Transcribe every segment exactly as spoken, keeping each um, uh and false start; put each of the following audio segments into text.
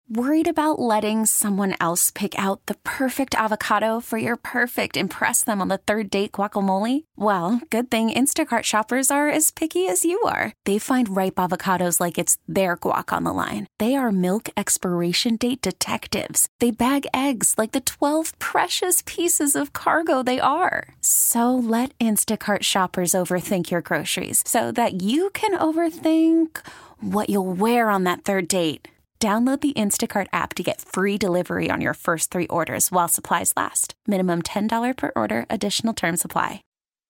Worried about letting someone else pick out the perfect avocado for your perfect impress them on the third date guacamole? Well, good thing Instacart shoppers are as picky as you are. They find ripe avocados like it's their guac on the line. They are milk expiration date detectives. They bag eggs like the twelve precious pieces of cargo they are. So let Instacart shoppers overthink your groceries so that you can overthink what you'll wear on that third date. Download the Instacart app to get free delivery on your first three orders while supplies last. Minimum ten dollars per order. Additional terms apply.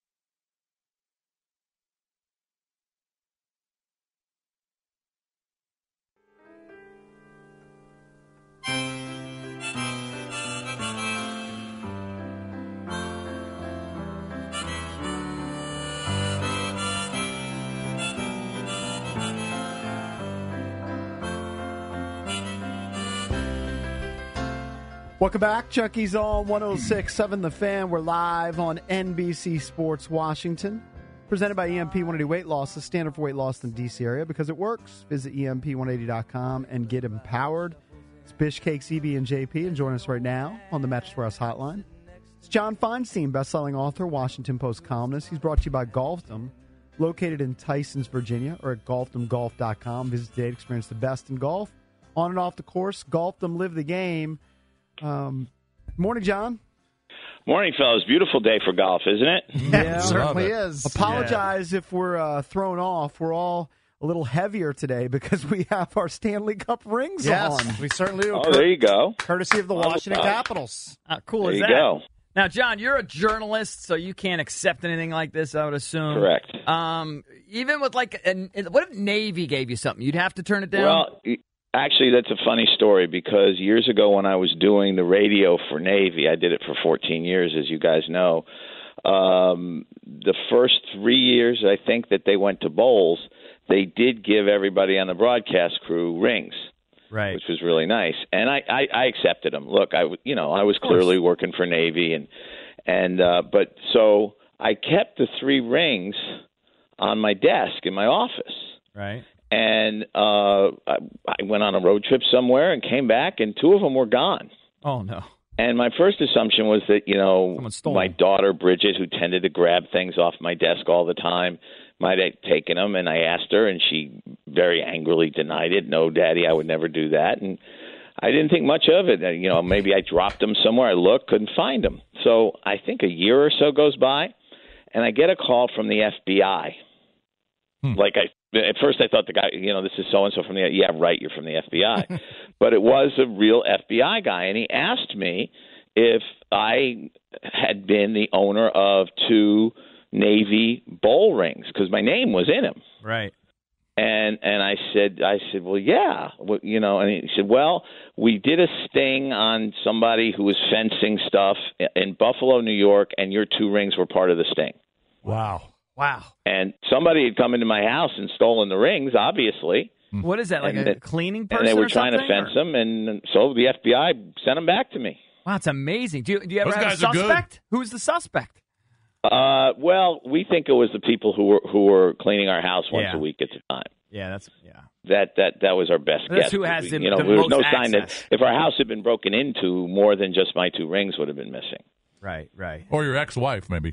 Welcome back. Chucky's on one oh six point seven The Fan. We're live on N B C Sports Washington. Presented by E M P one eighty Weight Loss, the standard for weight loss in the D C area. Because it works, visit E M P one eighty dot com and get empowered. It's Bishcake, C B, and J P. And join us right now on the Mattress Warehouse Hotline. It's John Feinstein, best-selling author, Washington Post columnist. He's brought to you by Golfdom, located in Tysons, Virginia, or at golfdom golf dot com. Visit today to experience the best in golf. On and off the course, Golfdom, live the game. Um, morning, John. Morning, fellas. Beautiful day for golf, isn't it? Yeah, it certainly is. Apologize yeah. if we're uh, thrown off. We're all a little heavier today because we have our Stanley Cup rings yes, on. we certainly do. Oh, there you go. Courtesy of the Washington Capitals. How cool there is you that? Go. Now, John, you're a journalist, so you can't accept anything like this, I would assume. Correct. Um, even with like, an, what if Navy gave you something? You'd have to turn it down? Well, actually, that's a funny story because years ago when I was doing the radio for Navy, I did it for fourteen years, as you guys know. Um, the first three years, I think, that they went to bowls, they did give everybody on the broadcast crew rings, right? Which was really nice, and I, I, I accepted them. Look, I, you know, I was clearly working for Navy, and and uh, but so I kept the three rings on my desk in my office, right? And uh, I, I went on a road trip somewhere and came back, and two of them were gone. Oh, no. And my first assumption was that, you know, my them. daughter, Bridget, who tended to grab things off my desk all the time, might have taken them. And I asked her, and she very angrily denied it. No, Daddy, I would never do that. And I didn't think much of it. You know, maybe I dropped them somewhere. I looked, couldn't find them. So I think a year or so goes by, and I get a call from the F B I. Hmm. Like I. At first, I thought the guy, you know, this is so-and-so from the, yeah, right, you're from the F B I. But it was a real F B I guy, and he asked me if I had been the owner of two Navy bowl rings, because my name was in them. Right. And and I said, I said, well, yeah, well, you know, and he said, well, we did a sting on somebody who was fencing stuff in Buffalo, New York, and your two rings were part of the sting. Wow. Wow. And somebody had come into my house and stolen the rings, obviously. What is that, like and a the, cleaning person And they were or trying to something, fence or? them, and so the F B I sent them back to me. Wow, that's amazing. Do you, do you ever Those have a guys are good. suspect? Who's the suspect? Uh, well, we think it was the people who were who were cleaning our house once Yeah. a week at the time. Yeah, that's, yeah. That that that was our best That's guess. who has We- the- you know, the there was most no sign access. that if our house had been broken into, more than just my two rings would have been missing. Right, right. Or your ex-wife, maybe.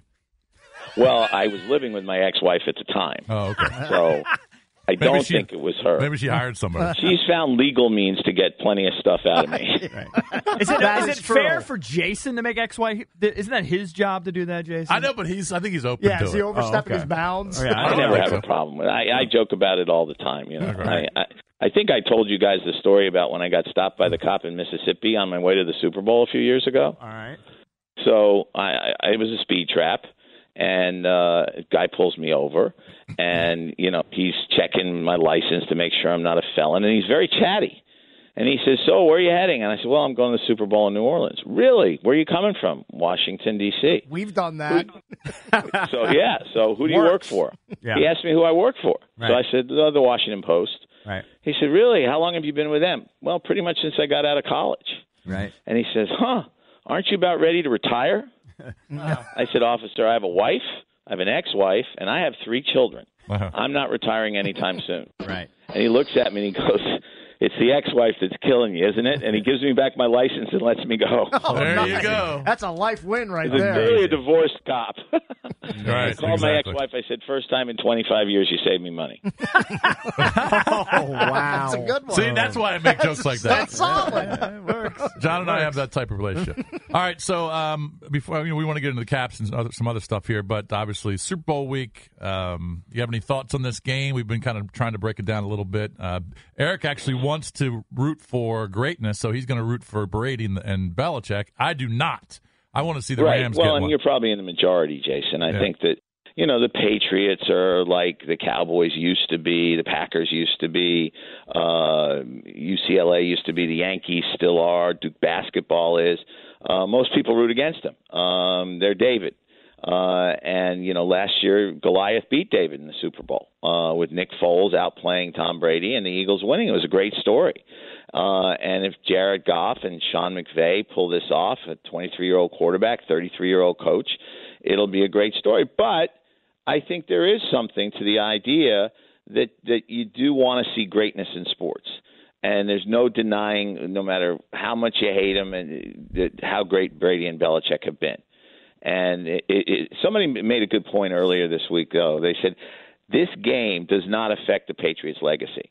Well, I was living with my ex-wife at the time. Oh, okay. So I Maybe don't she- think it was her. Maybe she hired somebody. She's found legal means to get plenty of stuff out of me. Right. Is it, That is is it fair true. for Jason to make ex-wife? Isn't that his job to do that, Jason? I know, but he's. I think he's open Yeah, to is he it. overstepping Oh, okay. his bounds? Oh, yeah, I don't never think have so. a problem with it. I, I joke about it all the time. You know, Okay. I, I I think I told you guys the story about when I got stopped by the cop in Mississippi on my way to the Super Bowl a few years ago. All right. So I, I it was a speed trap, and uh, a guy pulls me over, and you know he's checking my license to make sure I'm not a felon, and he's very chatty. And he says, "So where are you heading?" And I said, "Well, I'm going to the Super Bowl in New Orleans." "Really? Where are you coming from?" "Washington, D C" We've done that. So yeah. So who do you work Works. for? Yeah. He asked me who I work for. Right. So I said, "The, the Washington Post." Right. He said, "Really? How long have you been with them?" "Well, pretty much since I got out of college." Right. And he says, "Huh? Aren't you about ready to retire?" I said, "Officer, I have a wife, I have an ex-wife, and I have three children. Uh-huh. I'm not retiring anytime soon." Right. And he looks at me and he goes, It's the ex-wife that's killing you, isn't it? And he gives me back my license and lets me go. Oh, There nice. you go. That's a life win right He's there. really a divorced cop. Right, I called my exactly. ex-wife. I said, first time in twenty-five years you saved me money. Oh, wow. That's a good one. See, that's why I make jokes like that. That's solid. It works. John and I have that type of relationship. All right, so um, before you know, we want to get into the Caps and other, some other stuff here, but obviously Super Bowl week. Um, do you have any thoughts on this game? We've been kind of trying to break it down a little bit. Uh, Eric actually wants to root for greatness, so he's going to root for Brady and, and Belichick. I do not. I want to see the right. Rams Well, get and one. you're probably in the majority, Jason. I Yeah. think that, you know, the Patriots are like the Cowboys used to be, the Packers used to be, uh, U C L A used to be, the Yankees still are, Duke basketball is. Uh, most people root against them. Um, they're David. Uh, and, you know, last year Goliath beat David in the Super Bowl uh, with Nick Foles outplaying Tom Brady and the Eagles winning. It was a great story. Uh, and if Jared Goff and Sean McVay pull this off, a twenty-three-year-old quarterback, thirty-three-year-old coach, it'll be a great story. But I think there is something to the idea that, that you do want to see greatness in sports. And there's no denying, no matter how much you hate them, and that how great Brady and Belichick have been. And it, it, somebody made a good point earlier this week, though. They said this game does not affect the Patriots' legacy.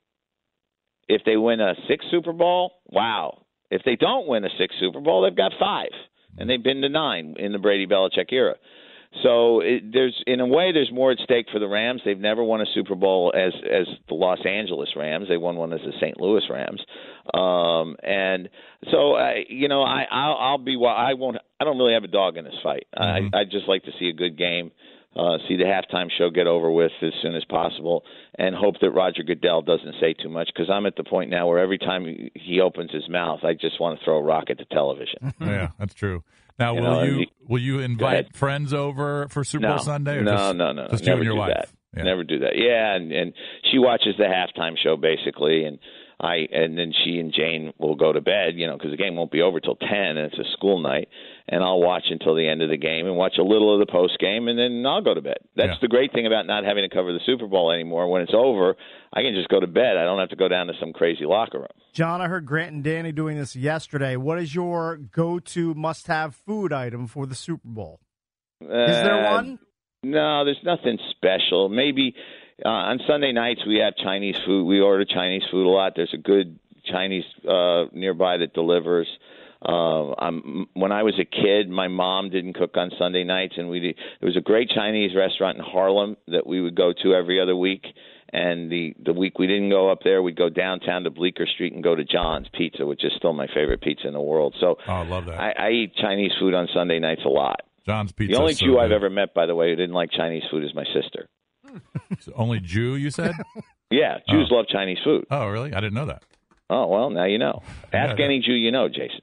If they win a sixth Super Bowl, wow. If they don't win a sixth Super Bowl, they've got five, and they've been to nine in the Brady-Belichick era. So it, there's, in a way, there's more at stake for the Rams. They've never won a Super Bowl as as the Los Angeles Rams. They won one as the Saint Louis Rams. Um, and so, I, you know, I I'll, I'll be. I won't. I don't really have a dog in this fight. Mm-hmm. I I just like to see a good game. Uh, see the halftime show get over with as soon as possible, and hope that Roger Goodell doesn't say too much, because I'm at the point now where every time he, he opens his mouth, I just want to throw a rock at the television. Yeah, that's true. Now, You will know, you you- will you invite ahead. friends over for Super No, Bowl Sunday? Or no, just, no, no, no. Just Never you and your do wife. that. Yeah. Never do that. Yeah, and and she watches the halftime show basically, and I and then she and Jane will go to bed, you know, because the game won't be over till ten, and it's a school night, and I'll watch until the end of the game and watch a little of the post game, and then I'll go to bed. That's Yeah. the great thing about not having to cover the Super Bowl anymore. When it's over, I can just go to bed. I don't have to go down to some crazy locker room. John, I heard Grant and Danny doing this yesterday. What is your go-to must-have food item for the Super Bowl? Is there Uh, one? No, there's nothing special. Maybe uh, on Sunday nights we have Chinese food. We order Chinese food a lot. There's a good Chinese uh, nearby that delivers. Uh, I'm, when I was a kid, my mom didn't cook on Sunday nights, and we did, there was a great Chinese restaurant in Harlem that we would go to every other week. And the the week we didn't go up there, we'd go downtown to Bleecker Street and go to John's Pizza, which is still my favorite pizza in the world. So Oh, I love that. I, I eat Chinese food on Sunday nights a lot. John's Pizza. The only so Jew I've good. ever met, by the way, who didn't like Chinese food is my sister. So only Jew, you said? Yeah, Jews Oh. love Chinese food. Oh, really? I didn't know that. Oh, well, now you know. Ask Yeah. any Jew you know, Jason.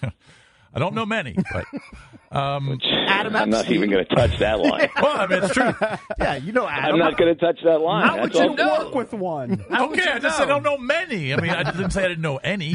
I don't know many, but um, Adam I'm not Epstein. even going to touch that line. well, I mean, it's true. Yeah, you know Adam. I'm not going to touch that line. How would That's you all. know? work with one? Okay, I just said I don't know many. I mean, I didn't say I didn't know any.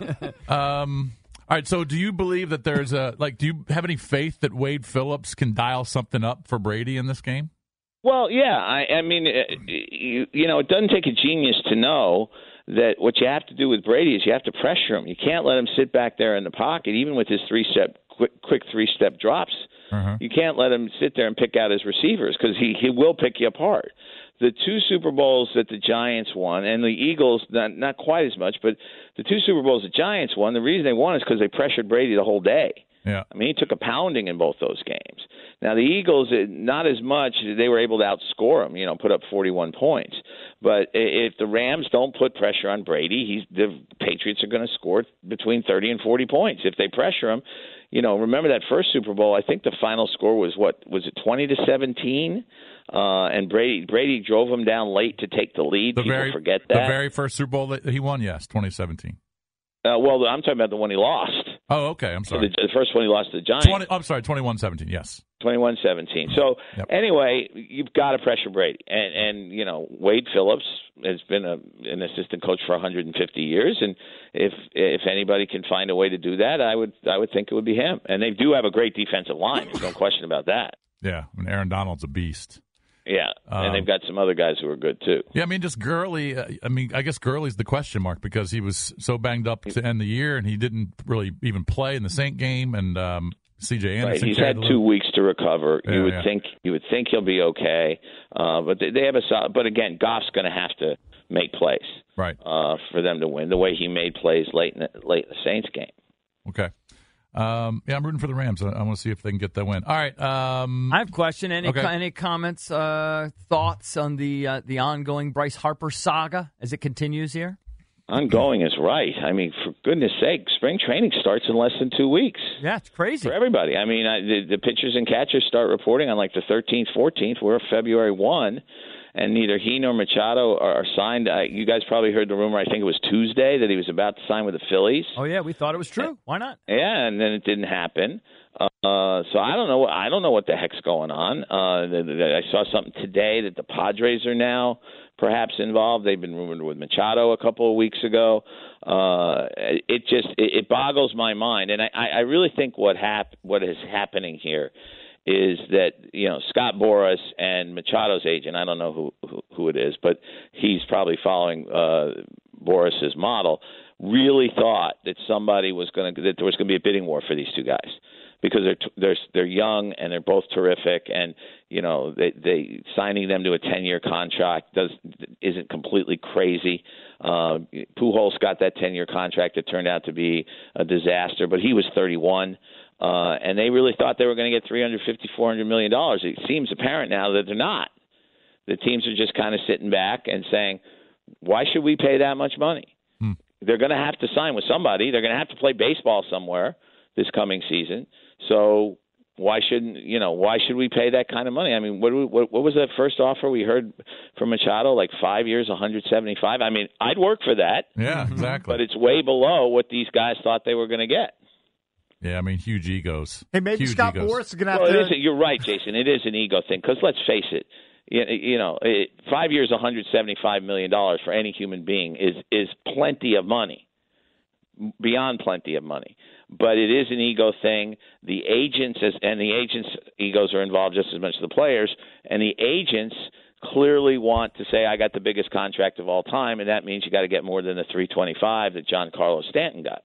Um, all right, so do you believe that there's a like? Do you have any faith that Wade Phillips can dial something up for Brady in this game? Well, yeah. I, I mean, uh, you, you know, it doesn't take a genius to know that what you have to do with Brady is you have to pressure him. You can't let him sit back there in the pocket, even with his three-step, quick, quick three-step drops. Uh-huh. You can't let him sit there and pick out his receivers because he, he will pick you apart. The two Super Bowls that the Giants won, and the Eagles, not, not quite as much, but the two Super Bowls the Giants won, the reason they won is because they pressured Brady the whole day. Yeah. I mean, he took a pounding in both those games. Now, the Eagles, eh, not as much. They were able to outscore him, you know, put up forty-one points. But if the Rams don't put pressure on Brady, he's, the Patriots are going to score between thirty and forty points. If they pressure him, you know, remember that first Super Bowl, I think the final score was, what, was it twenty to seventeen? Uh, and Brady Brady drove him down late to take the lead. The People very forget the that. very first Super Bowl that he won, yes, twenty seventeen. Uh, well, I'm talking about the one he lost. Oh, okay. I'm So sorry. the, the first one he lost to the Giants. twenty, I'm sorry, twenty-one seventeen. Yes. twenty-one seventeen. So Yep. anyway, you've got to pressure Brady, and and you know Wade Phillips has been a, an assistant coach for one hundred fifty years, and if if anybody can find a way to do that, I would I would think it would be him. And they do have a great defensive line. There's no question about that. Yeah. And Aaron Donald's a beast. Yeah, Um, and they've got some other guys who are good too. Yeah, I mean, just Gurley. Uh, I mean, I guess Gurley's the question mark because he was so banged up to end the year, and he didn't really even play in the Saint game. And um, C J Anderson, Right. He's carried had a two little- weeks to recover. Yeah, you would yeah. think you would think he'll be okay, uh, but they, they have a solid. But again, Goff's going to have to make plays, right, uh, for them to win. The way he made plays late in the, late in the Saints game. Okay. Um, yeah, I'm rooting for the Rams. I, I want to see if they can get that win. All right. Um, I have a question. Any Okay. co- any comments, uh, thoughts on the uh, the ongoing Bryce Harper saga as it continues here? Ongoing is right. I mean, for goodness sake, spring training starts in less than two weeks. Yeah, it's crazy For everybody. I mean, I, the, the pitchers and catchers start reporting on like the thirteenth, fourteenth. We're February first, and neither he nor Machado are signed. Uh, you guys probably heard the rumor, I think it was Tuesday, that he was about to sign with the Phillies. Oh, yeah, we thought it was true. Why not? Yeah, and then it didn't happen. Uh, so I don't know. I don't know what the heck's going on. Uh, the, the, I saw something today that the Padres are now perhaps involved. They've been rumored with Machado a couple of weeks ago. Uh, it just it, it boggles my mind, and I, I really think what hap- what is happening here is that, you know, Scott Boras and Machado's agent, I don't know who who, who it is, but he's probably following uh, Boras's model, really thought that somebody was going to that there was going to be a bidding war for these two guys. Because they're they're they're young and they're both terrific, and you know they they signing them to a ten-year contract does isn't completely crazy. Uh, Pujols got that ten-year contract. It turned out to be a disaster, but he was thirty-one, uh, and they really thought they were going to get three hundred fifty, four hundred million dollars. It seems apparent now that they're not. The teams are just kind of sitting back and saying, "Why should we pay that much money?" Hmm. They're going to have to sign with somebody. They're going to have to play baseball somewhere this coming season. So why shouldn't you know? Why should we pay that kind of money? I mean, what what, what was that first offer we heard from Machado? Like five years, one hundred seventy-five. I mean, I'd work for that. Yeah, exactly. But it's way below what these guys thought they were going to get. Yeah, I mean, huge egos. Hey, maybe huge Scott egos. Boras is going to have well, to. It is, you're right, Jason. It is an ego thing because let's face it. You, you know, it, five years, one hundred seventy-five million dollars for any human being is is plenty of money, beyond plenty of money. But it is an ego thing. The agents and the agents' egos are involved just as much as the players. And the agents clearly want to say, "I got the biggest contract of all time," and that means you got to get more than the three twenty-five that Giancarlo Stanton got.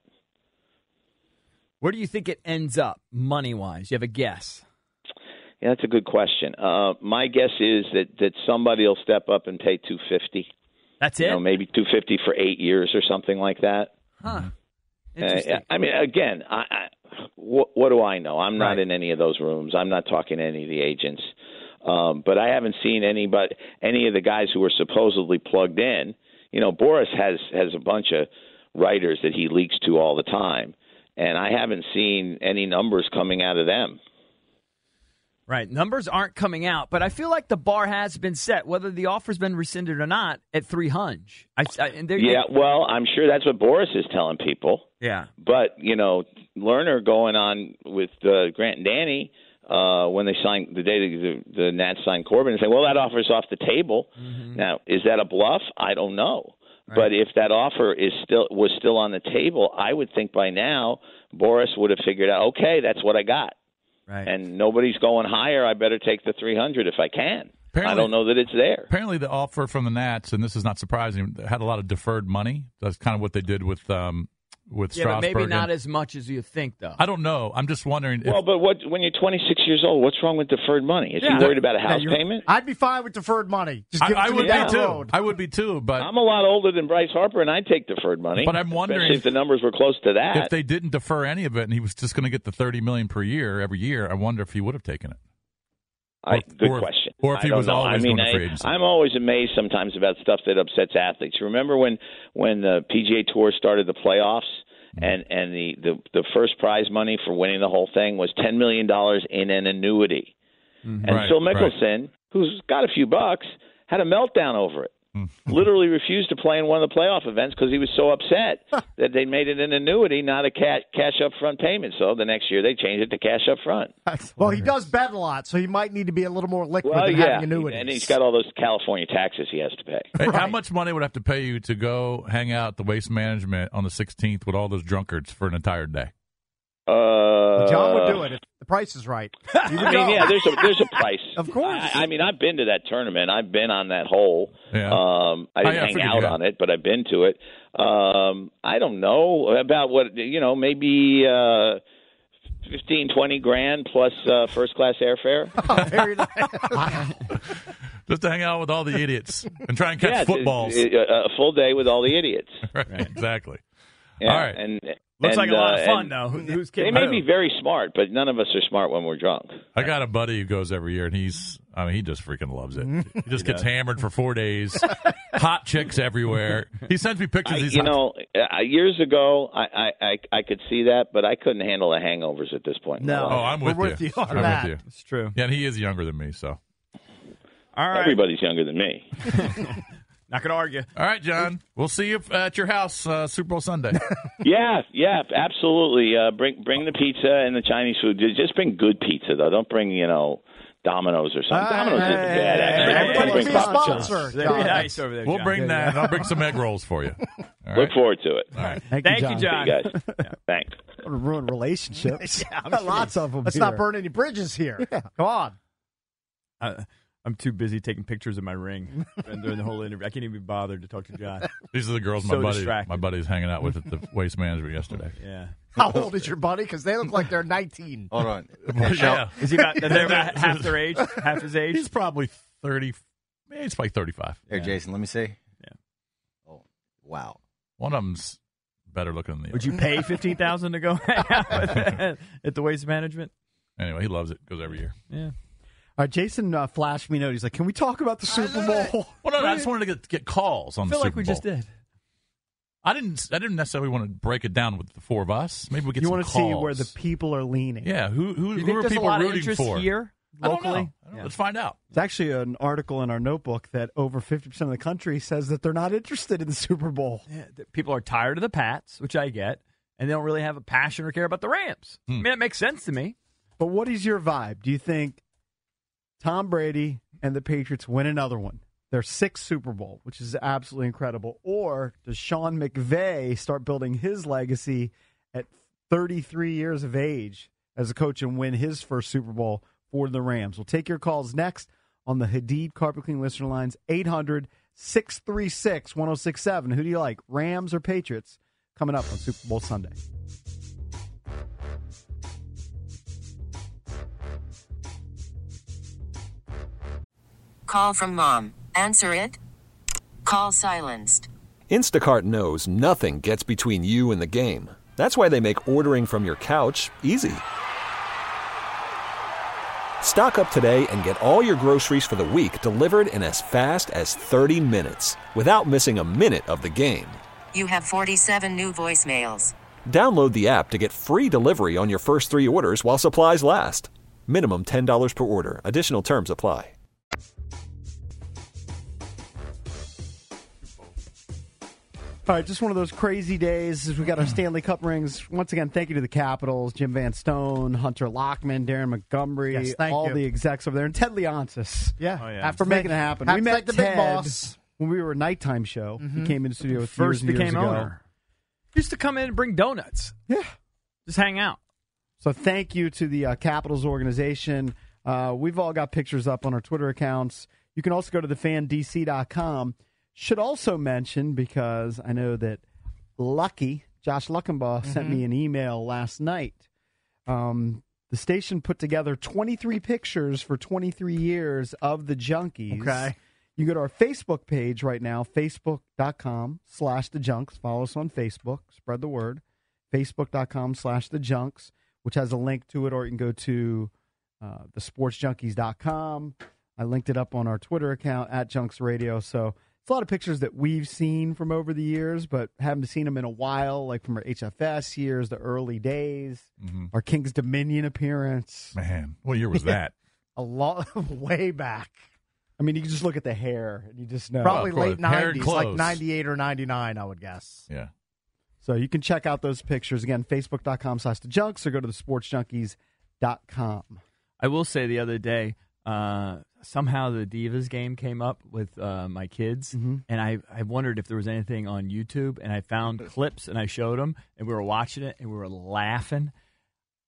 Where do you think it ends up, money wise? You have a guess? Yeah, that's a good question. Uh, my guess is that that somebody will step up and pay two fifty. That's it. You know, maybe two fifty for eight years or something like that. Huh. Uh, I mean, again, I, I, what, what do I know? I'm not Right. in any of those rooms. I'm not talking to any of the agents. Um, but I haven't seen any, but any of the guys who were supposedly plugged in. You know, Boras has has a bunch of writers that he leaks to all the time, and I haven't seen any numbers coming out of them. Right. Numbers aren't coming out, but I feel like the bar has been set, whether the offer's been rescinded or not, at three hundred. I, I, and there- Yeah, well, I'm sure that's what Boras is telling people. Yeah. But, you know, Lerner going on with uh, Grant and Danny uh, when they signed the day the, the Nats signed Corbin and say, well, that offer's off the table. Mm-hmm. Now, is that a bluff? I don't know. Right. But if that offer is still was still on the table, I would think by now Boras would have figured out, okay, that's what I got. Right. And nobody's going higher. I better take the three hundred if I can. Apparently, I don't know that it's there. Apparently, the offer from the Nats, and this is not surprising, had a lot of deferred money. That's kind of what they did with um, with yeah, Strasburg. but maybe not and, as much as you think, though. I don't know. I'm just wondering. If, Well, but what when you're twenty-six years old, what's wrong with deferred money? Is Yeah. he worried about a house Yeah, you're- payment? I'd be fine with deferred money. Just I, give it I to would me be down the too. road. I would be too. But I'm a lot older than Bryce Harper, and I'd take deferred money. But I'm wondering especially if the numbers were close to that. if they didn't defer any of it, and he was just going to get the thirty million per year every year, I wonder if he would have taken it. I, Or- good or if- question. or if I he don't was know. always I mean, going to free I, agency. I'm always amazed sometimes about stuff that upsets athletes. Remember when when the P G A Tour started the playoffs, and and the the, the first prize money for winning the whole thing was ten million dollars in an annuity, Mm-hmm. and Right, Phil Mickelson, who's got a few bucks, had a meltdown over it. Literally refused to play in one of the playoff events because he was so upset that they made it an annuity, not a cash, cash up front payment. So the next year they changed it to cash up front. Well, he does bet a lot, so he might need to be a little more liquid Well, than yeah, having annuities. and he's got all those California taxes he has to pay. Hey, how much money would I have to pay you to go hang out at the Waste Management on the sixteenth with all those drunkards for an entire day? Uh, John would do it if the price is right. I mean, yeah, there's a there's a price. Of course. I, I mean, I've been to that tournament. I've been on that hole. Yeah. Um, I Oh, didn't yeah, I hang figured out you had. on it, but I've been to it. Um, I don't know about what you know. Maybe uh, fifteen, twenty grand plus uh, first class airfare. Oh, very nice. Just to hang out with all the idiots and try and catch yeah, footballs. A, a full day with all the idiots. right, exactly. Yeah, All right. and Looks and, like a lot uh, of fun, and though. Who, who's They kidding? may who? be very smart, but none of us are smart when we're drunk. I got a buddy who goes every year, and he's, I mean, he just freaking loves it. He just gets hammered for four days. Hot chicks everywhere. He sends me pictures. I, of these you hot- know, uh, years ago, I, I, I, I could see that, but I couldn't handle the hangovers at this point. in my No. life. Oh, I'm with We're you. with you on I'm that. with you. It's true. Yeah, and he is younger than me, so. All right. Everybody's younger than me. Not going to argue. All right, John. We'll see you at your house uh, Super Bowl Sunday. yeah, yeah, absolutely. Uh, bring bring the pizza and the Chinese food. Just bring good pizza, though. Don't bring, you know, Domino's or something. Domino's isn't bad, actually. Everybody Bring can be a pizza. sponsor. They're John. nice over there, We'll John. bring that, and I'll bring some egg rolls for you. All Look right. forward to it. All right. Thank, Thank you, you, John. John. You guys. Thanks. What a ruined relationships. Yeah, I'm Got sure. lots of them. Let's here. not burn any bridges here. Come on. Uh, I'm too busy taking pictures of my ring during the whole interview. I can't even be bothered to talk to John. These are the girls So my buddy distracted. my buddy's hanging out with at the waste management yesterday. Yeah. How old is your buddy? Because they look like they're nineteen. Hold on. Yeah. Is he about they're about half their age? Half his age? He's probably thirty. eh, He's probably thirty-five. Here, Yeah. Jason, let me see. Yeah. Oh, wow. One of them's better looking than the Would other. you pay fifteen thousand dollars to go hang out with at the waste management? Anyway, he loves it. Goes every year. Yeah. All right, Jason uh, flashed me a note. He's like, "Can we talk about the Super Bowl?" Well, no, no, I just wanted to get, get calls on I the feel Super like we Bowl. just did. I didn't. I didn't necessarily want to break it down with the four of us. Maybe we get You some want to calls. see where the people are leaning. Yeah, who who, Do you who think are there's a people lot of rooting interest for? here I don't know. locally? I don't know. Yeah. Let's find out. It's actually an article in our notebook that over fifty percent of the country says that they're not interested in the Super Bowl. Yeah, th- people are tired of the Pats, which I get, and they don't really have a passion or care about the Rams. Hmm. I mean, it makes sense to me. But what is your vibe? Do you think Tom Brady and the Patriots win another one, their sixth Super Bowl, which is absolutely incredible? Or does Sean McVay start building his legacy at thirty-three years of age as a coach and win his first Super Bowl for the Rams? We'll take your calls next on the Hadid Carpet Clean listener lines, eight hundred, six three six, one oh six seven. Who do you like, Rams or Patriots? Coming up on Super Bowl Sunday. Call from mom. Answer it. Call silenced. Instacart knows nothing gets between you and the game. That's why they make ordering from your couch easy. Stock up today and get all your groceries for the week delivered in as fast as thirty minutes without missing a minute of the game. You have forty-seven new voicemails. Download the app to get free delivery on your first three orders while supplies last. Minimum ten dollars per order. Additional terms apply. All right, just one of those crazy days as we got our Stanley Cup rings. Once again, thank you to the Capitals, Jim Van Stone, Hunter Lockman, Darren Montgomery, Yes, thank all you. the execs over there, and Ted Leonsis. Yeah. Oh, yeah. Have For to making thank- it happen. have We to met thank the big Ted boss. when we were a nighttime show. He came in the studio with First years and years became ago. owner. Used to come in and bring donuts. Yeah. Just hang out. So thank you to the uh, Capitals organization. Uh, we've all got pictures up on our Twitter accounts. You can also go to the fan d c dot com. Should also mention, because I know that Lucky, Josh Luckenbaugh, sent me an email last night. Um, the station put together twenty-three pictures for twenty-three years of the Junkies. Okay. You go to our Facebook page right now, facebook.com slash the Junks. Follow us on Facebook. Spread the word. Facebook.com slash the Junks, which has a link to it, or you can go to uh, the sports junkies dot com. I linked it up on our Twitter account, at Junks Radio. So it's a lot of pictures that we've seen from over the years, but haven't seen them in a while, like from our H F S years, the early days, Mm-hmm. our King's Dominion appearance. Man, what year was that? A lot, way back. I mean, you can just look at the hair, and you just know. Probably of course. late Hair and nineties, like clothes. ninety-eight or ninety-nine, I would guess. Yeah. So you can check out those pictures. Again, facebook.com slash the Junks, or go to the sports junkies dot com. I will say the other day, uh, somehow the Divas game came up with uh, my kids, Mm-hmm. and I, I wondered if there was anything on YouTube, and I found clips, and I showed them, and we were watching it, and we were laughing.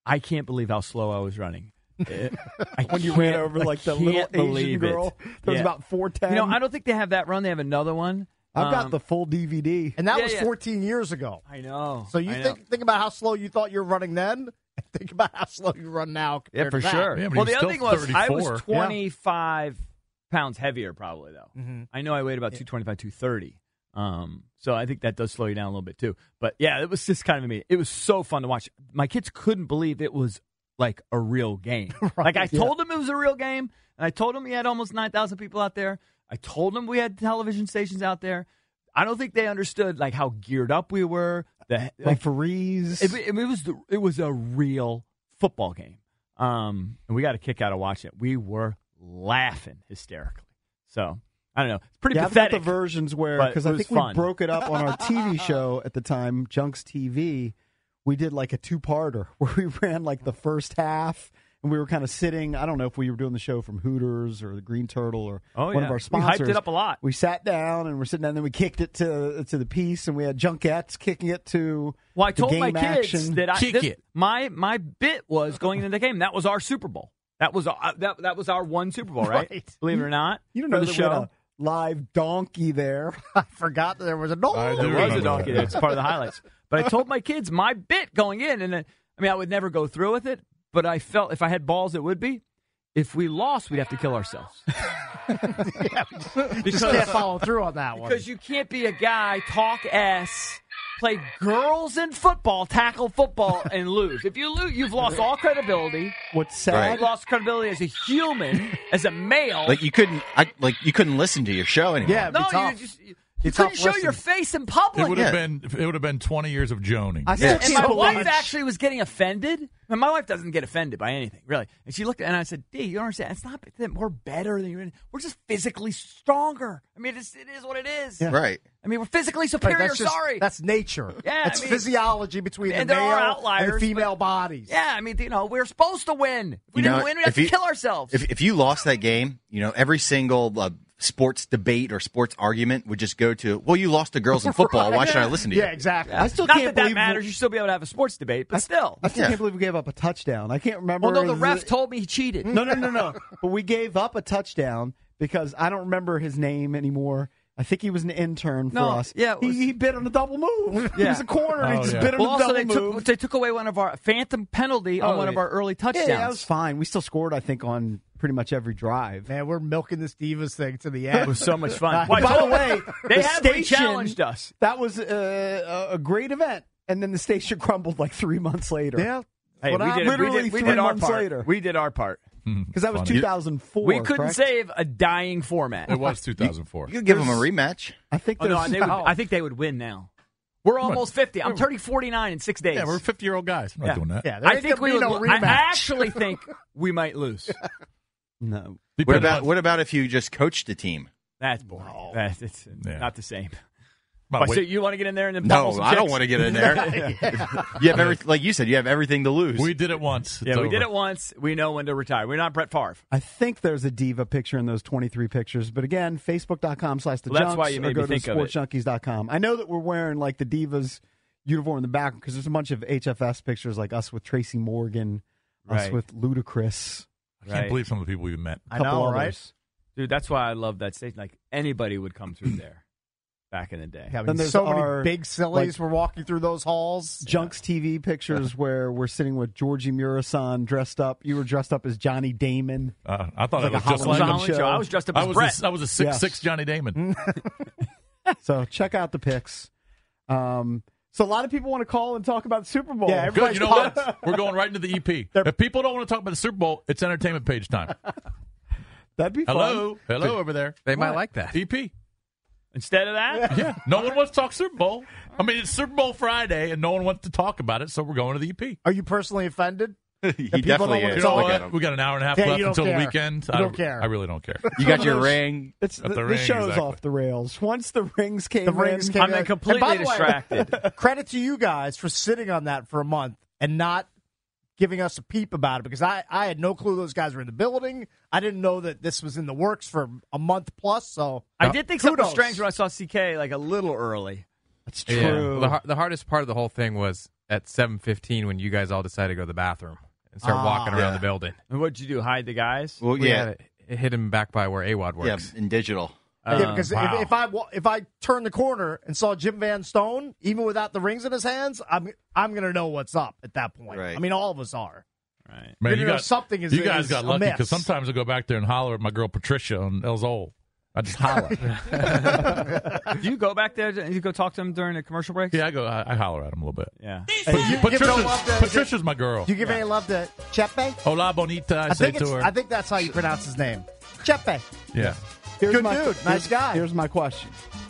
I can't believe how slow I was running. It, I when you ran over like the little Asian girl, it. that was Yeah. about four ten. You know, I don't think they have that run. They have another one. I've got Um, the full D V D. And that Yeah, was yeah. fourteen years ago. I know. So you I know. think think about how slow you thought you were running then, and think about how slow you run now. Yeah, compared for to that. sure. Yeah, but well, he the was other thing was still I was thirty-four. twenty-five pounds heavier, probably though. Mm-hmm. I know I weighed about two twenty-five, two thirty. Um, so I think that does slow you down a little bit too. But yeah, it was just kind of amazing. It was so fun to watch. My kids couldn't believe it was like a real game. Like I told them it was a real game, and I told them we had almost nine thousand people out there. I told them we had television stations out there. I don't think they understood like how geared up we were. The like referees. It, it, it was the, it was a real football game. Um, and we got a kick out of watching it. We were laughing hysterically. So I don't know. It's pretty yeah, pathetic. I've got the versions where but because it I was think fun. we broke it up on our T V show at the time, Junks T V. We did like a two-parter where we ran like the first half, and we were kind of sitting. I don't know if we were doing the show from Hooters or the Green Turtle or Oh, one yeah. of our We sponsors. hyped it up a lot. We sat down and we're sitting down, and then we kicked it to to the piece, and we had Junkettes kicking it to. Well, I the told game my kids action. that I, Kick this- it. my my bit was going into the game. That was our Super Bowl. That was uh, that that was our one Super Bowl, right? Right. Believe it or not, You don't for know the that we had show. a live donkey there. I forgot that there was a dog. I do There was a remember donkey that. there. It's part of the highlights. But I told my kids my bit going in, and uh, I mean, I would never go through with it, but I felt if I had balls, it would be. If we lost, we'd have to kill ourselves. You just can't follow through on that one. Because you can't be a guy, talk ass, play girls in football, tackle football, and lose. If you lose, you've lost all credibility. What's sad? Right. You've lost credibility as a human, as a male. Like you couldn't, I, like you couldn't listen to your show anymore. Yeah, it'd be no, tough. you just you, Be you couldn't tough show listen. your face in public. It would have Yeah. been it would have been twenty years of joning. I still Yeah. And can't my believe wife actually was getting offended. And my wife doesn't get offended by anything, really. And she looked at and I said, D, you don't understand. It's not that we're better than you. We're just physically stronger. I mean, it's, it is what it is. Right. I mean, we're physically Right, superior. that's just- Sorry. That's nature. Yeah, That's I mean- physiology between And the there male are outliers, and the female but- bodies. Yeah, I mean, you know, we're supposed to win. If we You know, didn't win, we have if to you- kill ourselves. If if you lost that game, you know, every single uh, sports debate or sports argument would just go to, well, you lost to girls in football. Why should I listen to you? Yeah, exactly. I still Not can't that that believe matters. You should still be able to have a sports debate, but still. I still Yeah. can't believe we gave up a touchdown. I can't remember. Well, no, the the- ref told me he cheated. No, no, no, no. But we gave up a touchdown because I don't remember his name anymore. I think he was an intern for No, us. yeah, it was- he, he bid on a double move. He Yeah. was a corner. and Oh, he just yeah. bid on Well, a also double they move. took they took away one of our phantom penalty on Oh, one of yeah. our early yeah, touchdowns. yeah, that was fine. We still scored, I think, on pretty much every drive. Man, we're milking this Divas thing to the It end. was so much fun. Uh, Why, By the told- way, they the have station challenged us. That was uh, a, a great event, and then the station crumbled like three months later. Yeah. Hey, What we I- did, we literally did, we three did our months part. later. We did our part. because that was Funny. two thousand four. We couldn't correct? save a dying format. It was two thousand four. You could give them a rematch. I think Oh, no, there's- they would, I think they would win now. We're almost fifty. I'm turning forty-nine in six days. Yeah, we're fifty year old guys. I'm not Yeah. doing that. Yeah, there I ain't think gonna we be would. no lo- I rematch. actually think we might lose. no. What Depends about on- what about if you just coached the team? That's boring. That's it's Yeah. not the same. Well, Why, wait. so you want to get in there and then No, pummel some I don't chicks? want to get in there. You have every, like you said, you have everything to lose. We did it once. It's Yeah, we over. did it once. We know when to retire. We're not Brett Favre. I think there's a diva picture in those twenty-three pictures. But again, facebook.com slash the Well, that's junks why you or made go me to think of it. sports junkies dot com. I know that we're wearing like the divas uniform in the back because there's a bunch of H F S pictures like us with Tracy Morgan, us Right. with Ludacris. I can't Right. believe some of the people we met. I couple know, others. right? Dude, that's why I love that station. Like anybody would come through there back in the day. Yeah, I Then mean, there's so our, many big sillies like- were walking through those halls. Junks T V pictures where we're sitting with Georgie Murasan dressed up. You were dressed up as Johnny Damon. Uh, I thought Like it a was just It was like a Halloween Halloween show. show. I was dressed up I as was Brett. a, I was a six Yes. six Johnny Damon. So check out the pics. Um, so a lot of people want to call and talk about the Super Bowl. Yeah, Good. You know what? We're going right into the E P. If people don't want to talk about the Super Bowl, it's entertainment page time. That'd be fun. Hello, hello over there. They might What? like that. E P. Instead of that, Yeah. No one wants to talk Super Bowl. I mean, it's Super Bowl Friday, and no one wants to talk about it, so we're going to the E P. Are you personally offended? he people definitely don't wanna is. You know Look at what? him. We got an hour and a half Yeah, left you don't until the care. weekend. You I don't care. I really don't care. You got your ring. It's At the, the the ring, show's exactly. off the rails. Once the rings came The in, rings came I'm in. then completely And by the way, distracted. credit to you guys for sitting on that for a month and not giving us a peep about it because I, I had no clue those guys were in the building. I didn't know that this was in the works for a month plus. So I did think something was Kudos. strange when I saw C K like a little early. It's Yeah. true. Well, the, har- the hardest part of the whole thing was at seven fifteen when you guys all decided to go to the bathroom and start Ah, walking around yeah. the building. And what'd you do? Hide the guys? Well, We yeah, had it hit him back by where A W O D yeah, works. in digital. Uh, Yeah, because wow. if, if I wa- if I turned the corner and saw Jim Van Stone, even without the rings in his hands, I'm I'm gonna know what's up at that point. Right. I mean, all of us are. Right. Man, You you know, got something is- You guys is got lucky amiss. because sometimes I go back there and holler at my girl Patricia on El Zol. I just holler. Do you go back there? Do you go talk to them during the commercial breaks? yeah, I go. I, I holler at him a little bit. Yeah. Hey, you give no love Patricia's, to- Patricia's my girl. Do you give any love to Chepe? Hola, bonita. I, I say think to it's, her. I think that's how you pronounce his name. Chepe. yeah. Here's Good my, dude. here's- Nice guy. Here's my question.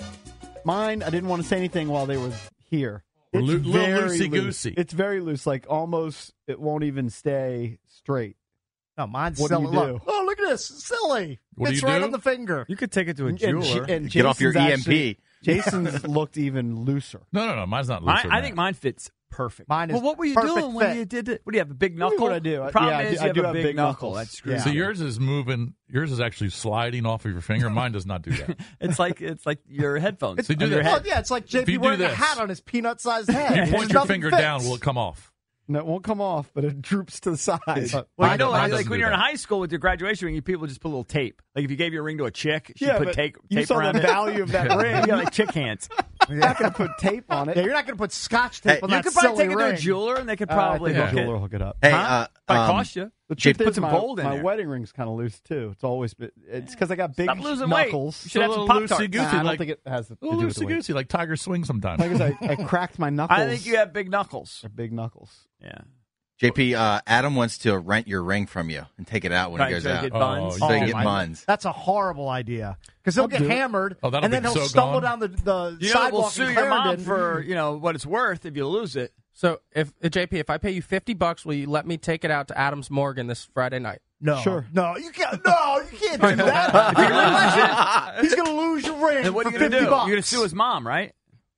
Mine, I didn't want to say anything while they were here. We're It's loo- little very loosey-goosey. loose. It's very loose, like almost it won't even stay straight. No, mine's What do silly. you do? Look. Oh, look at this. Silly. What do it's you right do? on the finger. You could take it to a And, jeweler. and Get off your Jason's E M P. actually- Jason's looked even looser. No, no, no. Mine's not Mine, looser. I than think that. mine fits perfect. Mine is well, what were you perfect doing when fit. you did it? What do you have, a big Tell knuckle? me what I do. The problem Yeah, I is do- you I have do a have big, big knuckle. knuckles. That screws So you. yours is moving. Yours is actually sliding off of your finger. Mine does not do that. It's like it's like your headphones. So you do on your that. Well, head. yeah, it's like If J P you do wearing a this- hat on his peanut-sized head. You It's point your nothing finger fits. down. Will it come off? No, it won't come off, but it droops to the side. Well, Mine you know, don't- mine like doesn't when do you're in that. high school with your graduation ring, you people just put a little tape. Like if you gave your ring to a chick, she yeah, put but tape, you tape saw around the it. value of that ring. You got like chick hands. You're not going to put tape on it. Yeah, you're not going to put scotch tape Hey, on You that could probably silly take it ring. to a jeweler, and they could Uh, probably I think hook the it. jeweler will hook it up. Hey, Huh? uh, Might um, cost you. The Jake, truth put is some my, gold in my there. wedding ring's kind of loose too. It's always been, it's because I got big Stop losing weight. knuckles. You should have some Little Pop-Tarts. loosey-goosey, Nah, I don't like- think it has to A do little with the weight. loosey-goosey, like Tiger Swing sometimes. Because I, I cracked my knuckles. I think you have big knuckles. They're big knuckles. Yeah. J P, uh, Adam wants to rent your ring from you and take it out when Right, he goes so you out. get Oh, buns. So you Oh, get my- buns. That's a horrible idea because he'll I'll get do it. hammered Oh, that'll and then be he'll so stumble gone. down the, the You know, sidewalk we'll sue in your mom Clarendon. for you know what it's worth if you lose it. So, if uh, J P, if I pay you fifty bucks, will you let me take it out to Adams Morgan this Friday night? No, Sure. no, you can't. No, you can't do that. If he loses it, He's going to lose your ring then what are for you going to fifty do? bucks. You're going to sue his mom, right?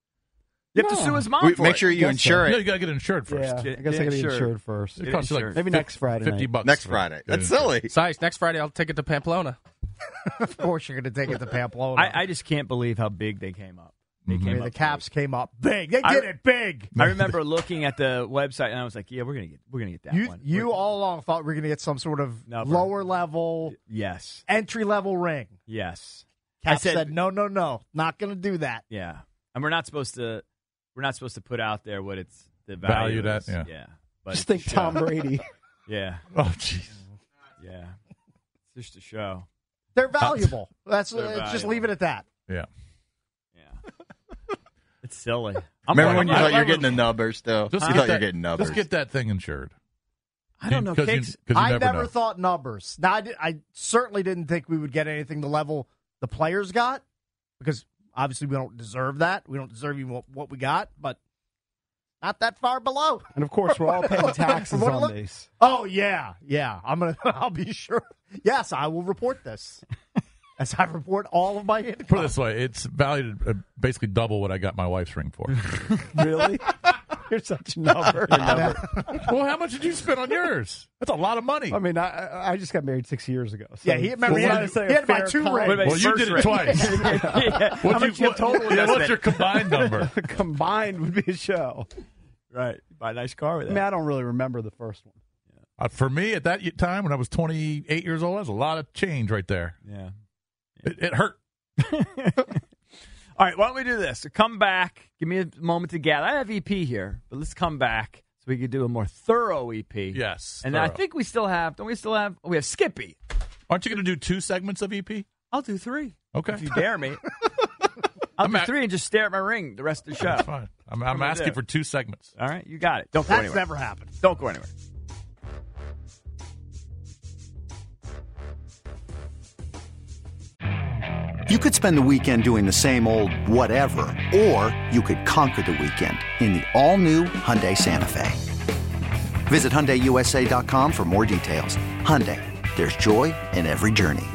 You have to No. sue his mom We- for make it. sure you Guess insure No, it. you got to get insured first. Yeah, I Get- guess I get got to get insured. insured first. It costs you like insured. Maybe fif- next Friday fifty night. bucks Next for- Friday. get That's insured. silly. Size, next Friday I'll take it to Pamplona. Of course, you're going to take it to Pamplona. I, I just can't believe how big they came up. They Mhm. I came mean, up the big. Caps came up big. They I- did it big. I remember looking at the website and I was like, "Yeah, we're gonna get, we're gonna get that You, one." you We're- all along thought we were going to get some sort of Never. lower level, yes, entry level ring. yes. Caps I said- said, no, no, no, not going to do that. Yeah, and we're not supposed to, we're not supposed to put out there what it's the value, Value that, is. yeah. yeah. But Just it's think a Tom show. Brady. Yeah, Oh, jeez. yeah. It's just a show. They're valuable. That's They're uh, just valuable. leave it at that. Yeah. Yeah, it's silly. I'm Remember when you I- thought you I were getting the numbers still? Just you get thought you that, were getting numbers. Just get that thing insured. I don't know. Because you, Kicks, 'cause you I never, never know. thought numbers. Now, I, did, I certainly didn't think we would get anything the level the players got because obviously we don't deserve that. We don't deserve even what, what we got, but not that far below. And of course, we're all paying taxes What a on look- these. Oh yeah, yeah. I'm gonna. I'll be sure. Yes, I will report this as I report all of my income. Put it this way, it's valued at basically double what I got my wife's ring for. Really? You're such a number. Well, how much did you spend on yours? That's a lot of money. I mean, I, I just got married six years ago. So Yeah, he- remember, so he I'm had- trying to say he a had to buy fair two time. rings. What about well, you first did it ring? twice. yeah. What'd How you- much you have total yeah, what's investment? your combined number? Combined would be a show. Right, buy a nice car with I that. mean, I don't really remember the first one. Uh, for me, at that time when I was twenty-eight years old, that was a lot of change right there. Yeah. It, it hurt. All right, why don't we do this? So come back. Give me a moment to gather. I have E P here, but let's come back so we can do a more thorough E P. Yes. And I thorough. think we still have, don't we still have, oh, we have Skippy. Aren't you going to do two segments of E P? I'll do three. Okay. If you dare me. I'll I'm do at- three and just stare at my ring the rest of the show. That's fine. I'm, I'm What am I asking doing? for two segments. All right, you got it. Don't go That's anywhere. never happened. Don't go anywhere. You could spend the weekend doing the same old whatever, or you could conquer the weekend in the all-new Hyundai Santa Fe. Visit Hyundai U S A dot com for more details. Hyundai, there's joy in every journey.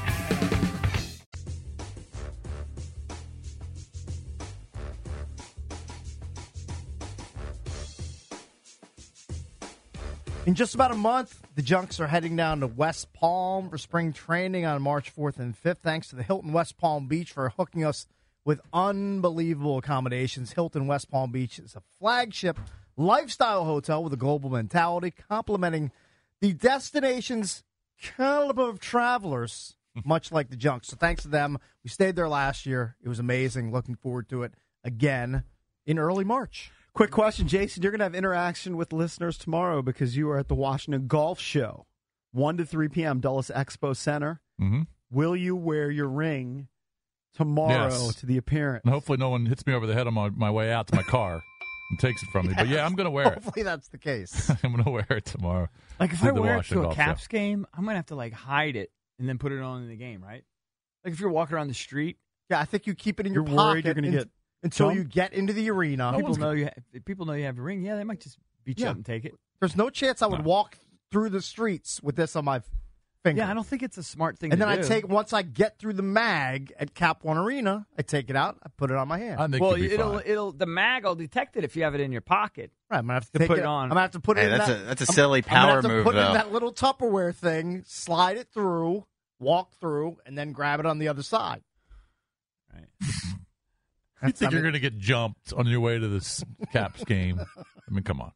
In just about a month, the Junks are heading down to West Palm for spring training on March fourth and fifth. Thanks to the Hilton West Palm Beach for hooking us with unbelievable accommodations. Hilton West Palm Beach is a flagship lifestyle hotel with a global mentality, complementing the destination's caliber of travelers, much like the Junk. So thanks to them. We stayed there last year. It was amazing. Looking forward to it again in early March. Quick question, Jason. You're going to have interaction with listeners tomorrow because you are at the Washington Golf Show, one to three p.m., Dulles Expo Center. Mm-hmm. Will you wear your ring tomorrow Yes. to the appearance? And hopefully no one hits me over the head on my, my way out to my car and takes it from me. But yeah, I'm going to wear it. Hopefully that's the case. I'm going to wear it tomorrow. Like if to I the wear it Washington to a Golf Caps Show. game, I'm gonna have to like hide it and then put it on in the game, right? Like if you're walking around the street, Yeah, I think you keep it in your You're pocket worried you're gonna un- get until jumped? you get into the arena. people know you. Ha- if people know you have a ring. Yeah, they might just beat you Yeah. up and take it. There's no chance I would No. walk through the streets with this on my finger. Yeah, I don't think it's a smart thing. And to then do. I take once I get through the mag at Cap One Arena, I take it out, I put it on my hand. I think Well, you'll be it'll fine. it'll the mag will detect it if you have it in your pocket. right, I'm gonna have to, to take put it it on. I'm gonna have to put it Hey, in that's that. a- that's a I'm- silly I'm gonna power have to move, Put it though. in that little Tupperware thing, slide it through, walk through, and then grab it on the other side. Right. You think you're going to get jumped on your way to this Caps game? I mean, come on.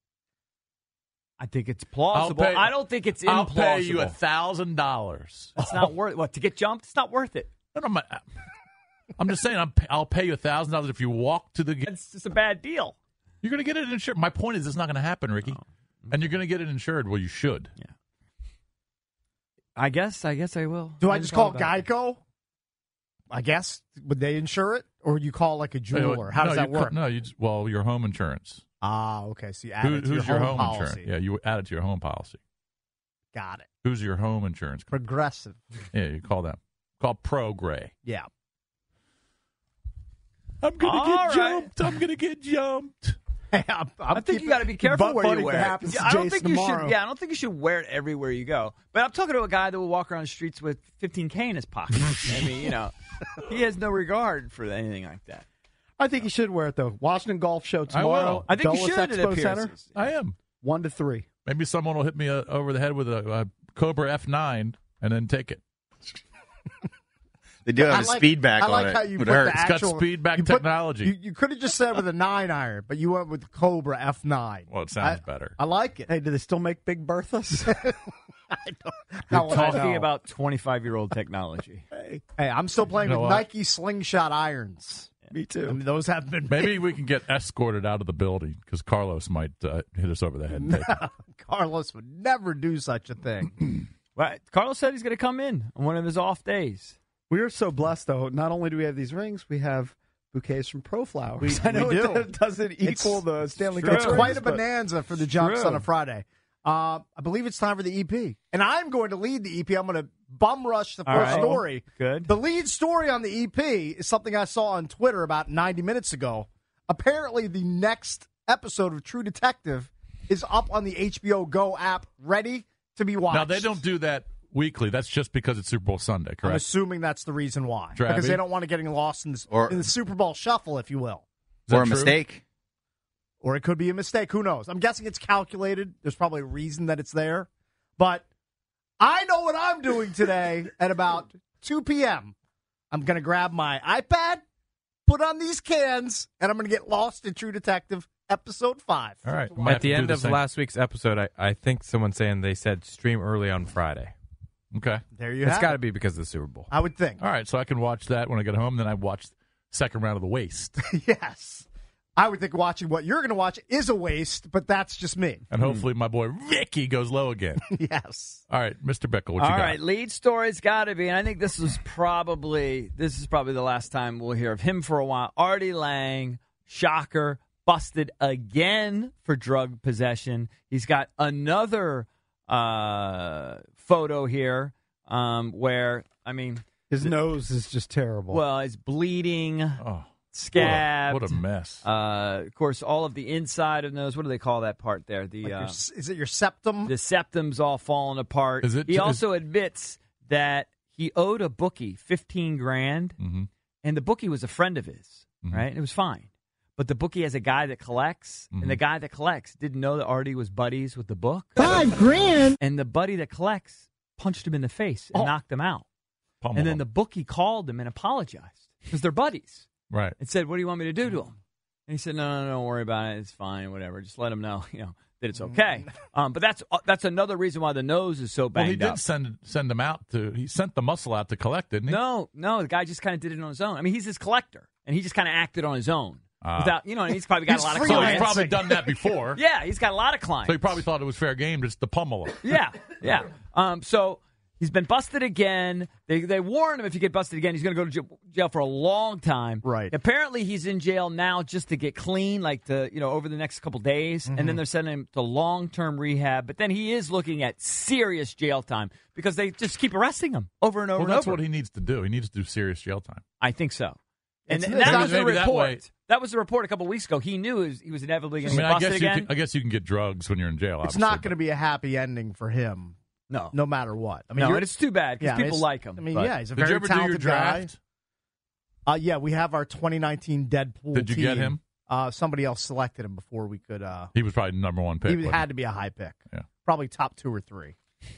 I think it's plausible. I'll pay- I don't think it's I'll implausible. pay you a thousand dollars. It's not worth what to get jumped. It's not worth it. No, no, I'm, not- I'm just saying. I'm, I'll pay you a thousand dollars if you walk to the game. It's just a bad deal. You're going to get it insured. My point is, it's not going to happen, Ricky. Oh. And you're going to get it insured. Well, you should. Yeah. I guess. I guess I will. Do I hadn't just thought call about it. Geico? I guess would they insure it, or would you call like a jeweler? How no, does that you ca- work? No, you just, well, your home insurance. Ah, okay. So you add Who, it to who's your your home, home policy. insurance? Yeah, you add it to your home policy. Got it. Who's your home insurance? company? Progressive. Yeah, you call them. Call Pro Gray. Yeah. I'm gonna All get right. jumped. I'm gonna get jumped. Hey, I'm, I'm I think you keeping- got to be careful butt where you funny wear if it it. happens to Yeah, I don't Jason think you tomorrow. should. Yeah, I don't think you should wear it everywhere you go. But I'm talking to a guy that will walk around the streets with fifteen K in his pocket. I mean, you know, he has no regard for anything like that. I think you should wear it, though. Washington Golf Show I tomorrow. will. I think you Dulles should at Expo Center, appearances. I am. one to three. Maybe someone will hit me uh, over the head with a, a Cobra F nine and then take it. They do have I a like- speed back I on like it. how you Would put hurt. the It's got actual, speed back you put- technology. You, you could have just said with a nine iron, but you went with the Cobra F nine. Well, it sounds I- better. I like it. Hey, do they still make Big Berthas? I don't, We're no, I talking know. about twenty-five year old technology. hey, Hey, I'm still playing You know with what? Nike slingshot irons. me I too. mean, those have been Maybe we can get escorted out of the building because Carlos might uh, hit us over the head. And take it. Carlos would never do such a thing. Well, Carlos said he's going to come in on one of his off days. We are so blessed, though. Not only do we have these rings, we have bouquets from Pro Flowers. We- I know we do. it doesn't equal It's- the Stanley true. Cup. It's rings, quite a but- bonanza for the Junks true. on a Friday. Uh, I believe it's time for the E P. And I'm going to lead the E P. I'm going to bum rush the All first right. story. Good. The lead story on the E P is something I saw on Twitter about ninety minutes ago. Apparently, the next episode of True Detective is up on the H B O Go app, ready to be watched. Now, they don't do that weekly. That's just because it's Super Bowl Sunday, I'm correct? assuming that's the reason why. Drabby? Because they don't want to get lost in, this, Or- in the Super Bowl shuffle, if you will. Is that Or a true? mistake. Or it could be a mistake. Who knows? I'm guessing it's calculated. There's probably a reason that it's there. But I know what I'm doing today at about two p.m. I'm going to grab my iPad, put on these cans, and I'm going to get lost in True Detective episode five. All right. we might have At the to do end the of same. last week's episode, I, I think someone's saying they said stream early on Friday. Okay. There you It's have got to it. be because of the Super Bowl. I would think. All right. So I can watch that when I get home. Then I watch second round of the waist. Yes. I would think watching what you're going to watch is a waste, but that's just me. And hopefully my boy Ricky goes low again. Yes. All right, Mister Bickle, what All you got? right, lead story's got to be, and I think this was probably this is probably the last time we'll hear of him for a while. Artie Lang, shocker, busted again for drug possession. He's got another uh, photo here um, where, I mean, His nose is just terrible. well, it's bleeding, Oh, scabbed. what a, what a mess. Uh, of course, all of the inside of nose. What do they call that part there? The Like uh, your, is it your septum? the septum's all falling apart. Is it- he is- also admits that he owed a bookie fifteen grand, Mhm. and the bookie was a friend of his, Mhm. right? It was fine. But the bookie has a guy that collects, Mhm. and the guy that collects didn't know that Artie was buddies with the book. Five grand. And the buddy that collects punched him in the face and Oh. knocked him out. Pummel And then him. the bookie called him and apologized because they're buddies Right. and said, "What do you want me to do to him?" And he said, no, no, no, don't worry about it. It's fine, whatever. Just let him know, you know, that it's okay. Um, but that's uh, that's another reason why the nose is so banged Well, he did up. send send him out to. He sent the muscle out to collect, didn't he? No, no, the guy just kind of did it on his own. I mean, he's his collector, and he just kind of acted on his own. Uh, Without, you know, and he's probably got he's a lot of so clients. he's probably done that before. Yeah, he's got a lot of clients. So he probably thought it was fair game just to pummel him. Yeah, yeah. Um, so he's been busted again. They they warn him if you get busted again, he's going to go to j- jail for a long time. Right. Apparently, he's in jail now just to get clean, like to you know over the next couple days, Mm-hmm. and then they're sending him to long term rehab. But then he is looking at serious jail time because they just keep arresting him over and over Well, and that's over. what he needs to do. He needs to do serious jail time. I think so. And, It's- and it's that not- was the maybe that report. way- That was the report a couple weeks ago. He knew he was, he was inevitably going I to mean, get I busted guess you again. can, I guess you can get drugs when you're in jail. It's obviously, not but- going to be a happy ending for him. No. No matter what. I mean, no, you're- and it's too bad because yeah, I mean, people it's- like him. I mean, but- yeah, he's a Did you very ever do your talented guy. draft? Uh, yeah, we have our twenty nineteen Deadpool Did you team. get him? Uh, somebody else selected him before we could. Uh, He was probably number one pick. he wasn't had to be a high pick. Yeah. Probably top two or three.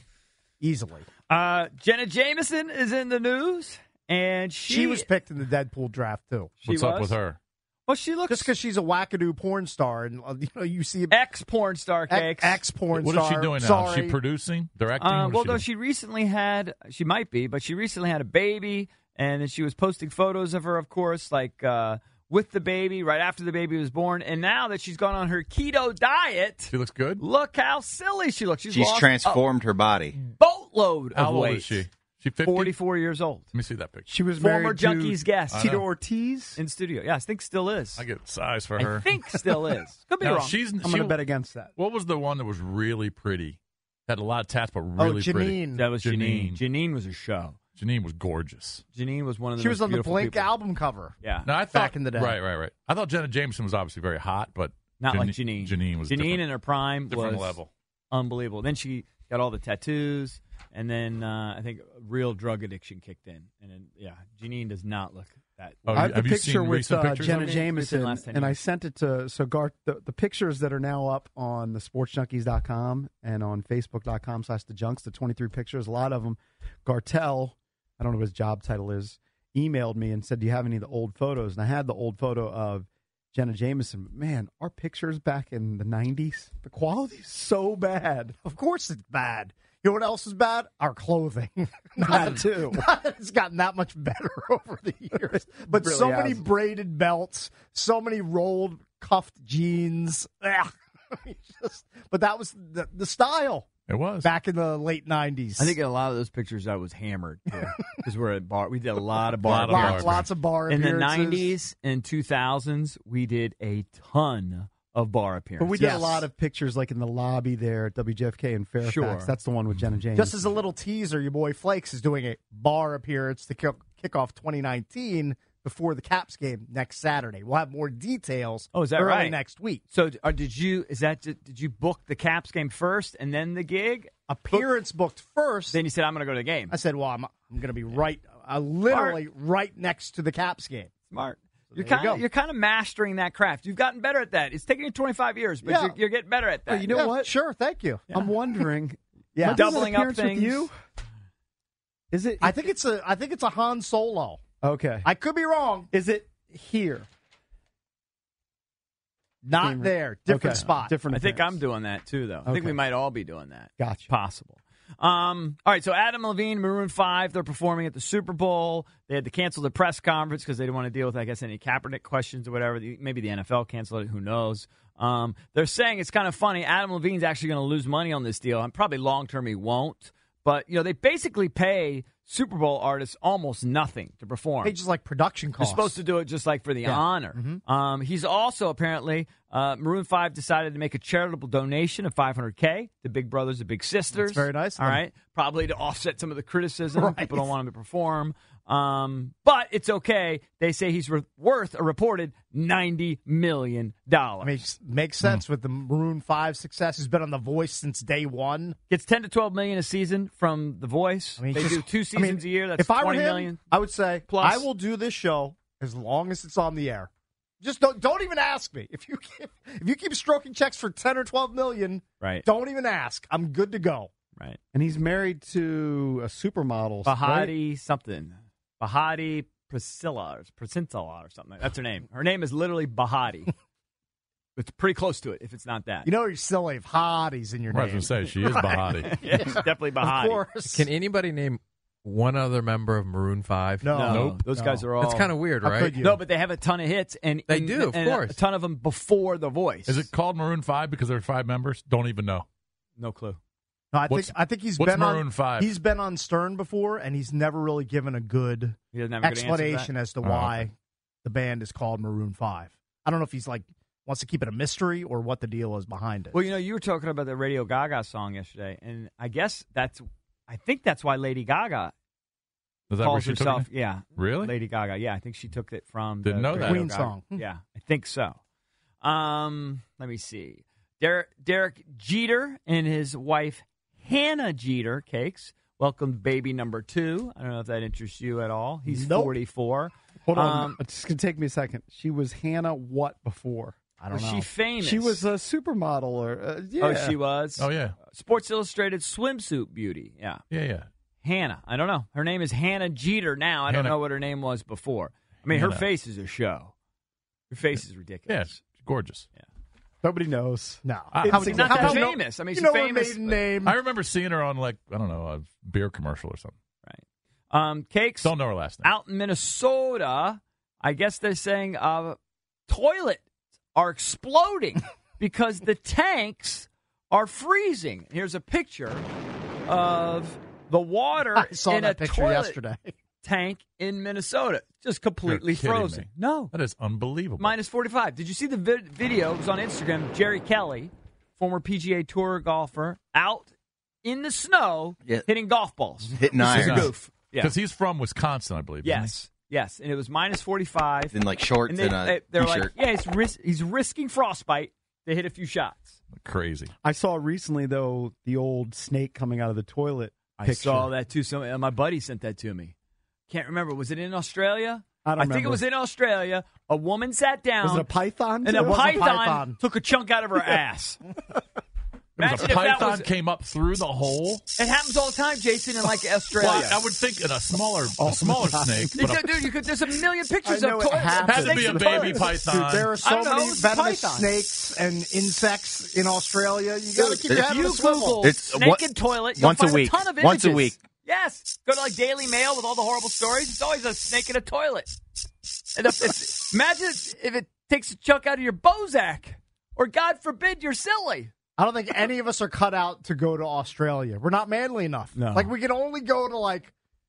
Easily. Uh, Jenna Jameson is in the news, and she, She was picked in the Deadpool draft, too. She What's up was? with her? Well, she looks Just because she's a wackadoo porn star, and uh, you know you see ex porn star cakes. ex porn What star. is she doing now? Sorry. Is she producing, directing? Uh, What is well, she no, doing? she recently had. She might be, but she recently had a baby, and then she was posting photos of her, of course, like uh, with the baby right after the baby was born. And now that she's gone on her keto diet, She looks good. look how silly she looks. She's, She's lost transformed her body. a boatload How of old weight. is she? She fifty. Forty-four years old. Let me see that picture. She was Former married to Junkies guest. Tito I know. Ortiz. In studio. Yeah, I think still is. I get size for I her. think still is. Could be Now, wrong. she's. I'm she, going to bet against that. What was the one that was really pretty? Had a lot of tats, but Oh, really pretty. Janine. That was Janine. Janine. Janine was a show. Janine was gorgeous. Janine was one of the She most was on the beautiful Blink people. album cover. Yeah. Now I thought Back in the day. Right, right, right. I thought Jenna Jameson was obviously very hot, but Not Janine, like Janine. Janine was Janine different, in her prime different was level. unbelievable. Then she got all the tattoos, and then uh, I think real drug addiction kicked in. And then, yeah, Janine does not look that. Oh, I have the have you picture seen with recent uh, pictures Jenna of her? Recent Jameson, last ten and I years. sent it to so Garth. The, the pictures that are now up on the sports junkies dot com and on facebook dot com slash the junks, the twenty-three pictures, a lot of them. Gartell, I don't know what his job title is, emailed me and said, "Do you have any of the old photos?" And I had the old photo of Jenna Jameson. Man, our pictures back in the nineties, the quality's so bad. Of course it's bad. You know what else is bad? Our clothing. That too. It's gotten that much better over the years. But really so many has. braided belts, so many rolled cuffed jeans. Ugh. It's just- but that was the, the style It was. back in the late nineties. I think in a lot of those pictures I was hammered because we're at bar. We did a lot of bar. Lot of appearances. bar lots of bar in the appearances. nineties and two thousands. We did a ton of bar appearances. But we did Yes. a lot of pictures like in the lobby there at W J F K in Fairfax. Sure. That's the one with Jenna Jameson. Just as a little teaser, your boy Flakes is doing a bar appearance to kick, kick off twenty nineteen before the Caps game next Saturday. We'll have more details Oh, is that early right? next week. So, uh, did you? Is that? Did you book the Caps game first and then the gig? Appearance booked first. Then you said, "I'm going to go to the game." I said, well, I'm, I'm going to be right, uh, literally right next to the Caps game. Smart. You're there you kind of go. you're kind of mastering that craft. You've gotten better at that. It's taken you twenty-five years, but Yeah. you're, you're getting better at that. Oh, you know Yeah, what? Sure, thank you. I'm wondering. Yeah. Am I doing an Doubling up appearance with things. you? Is it? I think it's a I think it's a Han Solo. Okay. I could be wrong. Is it here? Not Same- there. Different Okay. spot. Different. I think I'm appearance. doing that too, though. I think Okay. we might all be doing that. Gotcha. Possible. Um, all right, so Adam Levine, Maroon five, they're performing at the Super Bowl. They had to cancel the press conference because they didn't want to deal with, I guess, any Kaepernick questions or whatever. Maybe the N F L canceled it. Who knows? Um, they're saying it's kind of funny. Adam Levine's actually going to lose money on this deal, and probably long term he won't. But you know, they basically pay Super Bowl artists almost nothing to perform. Hey, just like production They're costs. supposed to do it just like for the Yeah. honor. Mhm. Um, he's also apparently uh, Maroon five decided to make a charitable donation of five hundred K to Big Brothers and Big Sisters. That's very nice of All them. right, probably to offset some of the criticism. Right. People don't want him to perform. Um, but it's okay. They say he's re- worth a reported ninety million dollars. I mean, it makes sense with the Maroon five success. He's been on The Voice since day one. Gets ten to twelve million a season from The Voice. I mean, they just- do two I seasons mean, a year. That's if I were twenty him, million. I would say, Plus. I will do this show as long as it's on the air. Just don't don't even ask me. If you keep, if you keep stroking checks for ten or twelve million, Right. don't even ask. I'm good to go. Right. And he's married to a supermodel. right? Bahati something. Bahati Priscilla or Priscilla or something. That's her name. Her name is literally Bahati. It's pretty close to it if it's not that. You know you're silly if Hadi's in your I name. was going to say, she is Bahati. Yeah, she's definitely Bahati. Of course. Can anybody name one other member of Maroon five? No. No, Nope. those No. guys are all. That's kind of weird, How right? could you? No, but they have a ton of hits, and They and- do, of and course. a ton of them before The Voice. Is it called Maroon five because there are five members? Don't even know. No clue. No, I What's- think I think he's what's been Maroon on five? He's been on Stern before, and he's never really given a good He doesn't have a good answer to that? explanation as to Oh, why okay. the band is called Maroon Five. I don't know if he's like wants to keep it a mystery or what the deal is behind it. Well, you know, you were talking about the Radio Gaga song yesterday, and I guess that's, I think that's why Lady Gaga Is that where calls she took herself. it? Yeah, Really? Lady Gaga. Yeah, I think she took it from Didn't the know that. Radio Queen Gaga. song. Yeah, I think so. Um, let me see. Derek, Derek Jeter and his wife Hannah Jeter Cakes welcomed baby number two. I don't know if that interests you at all. He's Nope. forty-four. Hold on. Um, it's going to take me a second. She was Hannah what before? I don't was know. she famous? She was a supermodel or uh, yeah. Oh, she was. Oh, yeah. Sports Illustrated swimsuit beauty. Yeah. Yeah, yeah. Hannah. I don't know. Her name is Hannah Jeter now. I don't Hannah- know what her name was before. I mean, her Hannah. face is a show. Her face is ridiculous. Yeah, it's gorgeous. Nobody knows. No. I- How It's not how that about- famous. I mean, you she's know famous. her maiden name. I remember seeing her on, like, I don't know, a beer commercial or something. Right. Um, Cakes Don't know her last name. out in Minnesota. I guess they're saying uh, toilets are exploding because the tanks are freezing. Here's a picture of the water I saw in that a picture toilet yesterday. tank in Minnesota, just completely You're kidding frozen. me. No, That is unbelievable. minus forty-five. Did you see the vid- video? It was on Instagram. Jerry Kelly, former P G A Tour golfer, out in the snow Yeah. hitting golf balls. Hitting This is a irons. goof. Yeah. Because he's from Wisconsin, I believe. isn't he? Yes. Yes. And it was minus forty-five. In like shorts And and, they, a they, they're like, t-shirt. yeah, he's, ris- he's risking frostbite to hit a few shots. Crazy. I saw recently though the old snake coming out of the toilet. I picture. saw that too. Some, uh, my buddy sent that to me. Can't remember. Was it in Australia? I don't think remember. it was in Australia. A woman sat down. Was it a python? And too? a It was a python, python. took a chunk out of her ass. There was Imagine a if that python was- came up through the hole. It happens all the time, Jason, in like Australia. Well, I would think in a smaller, a smaller snake. You But could- a, dude, you could, there's a million pictures I know of it toilets. happens. had to be snakes a and baby toilets. python. Dude, there are I so don't know, many it's venomous python. snakes and insects in Australia. You got to keep If your head on You a swivel. Google It's snake one- and toilet, you'll once a find week. a ton of images. Once a week. Yes. Go to like Daily Mail with all the horrible stories. It's always a snake in a toilet. And if it's, imagine if it takes a chunk out of your Bozak. Or God forbid you're silly. I don't think any of us are cut out to go to Australia. We're not manly enough. No. Like we can only go to like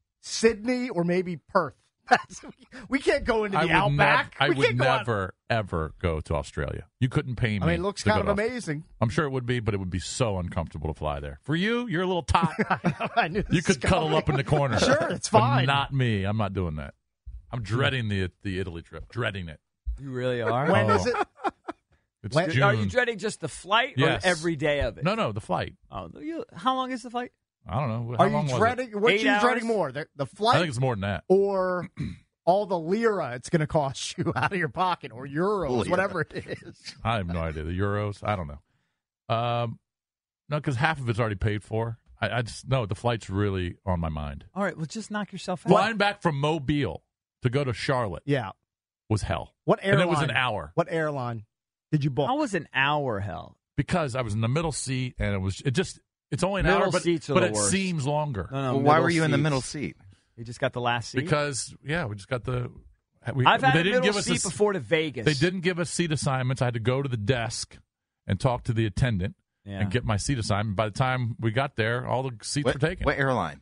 Sydney or maybe Perth. That's, we can't go into I the would, outback. nev- I we would can't go out- never, ever go to Australia. You couldn't pay me. I mean, it looks to go kind of to Aus- amazing. I'm sure it would be, but it would be so uncomfortable to fly there. For you, you're a little tot. I knew You this could was cuddle coming. up in the corner. Sure, it's But fine. not me. I'm not doing that. I'm dreading the the Italy trip. Dreading it. You really are? When Oh. is it? It's When- June. Are you dreading just the flight Yes. or every day of it? No, no, the flight. Oh, you, how long is the flight? I don't know. How Are long you was dreading? it? What Eight you hours? dreading more? The, the I flight think it's more than that. or all the lira it's going to cost you out of your pocket, or euros, Lira. whatever it is. I have no idea. The euros. I don't know. Um, no, because half of it's already paid for. I, I just no. The flight's really on my mind. All right, well, just knock yourself out. Flying back from Mobile to go to Charlotte Yeah. was hell. What And airline? it was an hour What airline did you book? How was an hour hell? because I was in the middle seat and it was it just it's only an Middle hour, but, seats are but the it worst. seems longer No, no, Well, why middle were you in the seats. middle seat? You just got the last seat? because yeah, we just got the. We, I've had they a didn't middle give us seat a, before to Vegas. They didn't give us seat assignments. I had to go to the desk and talk to the attendant Yeah. and get my seat assignment. By the time we got there, all the seats What, were taken. what airline?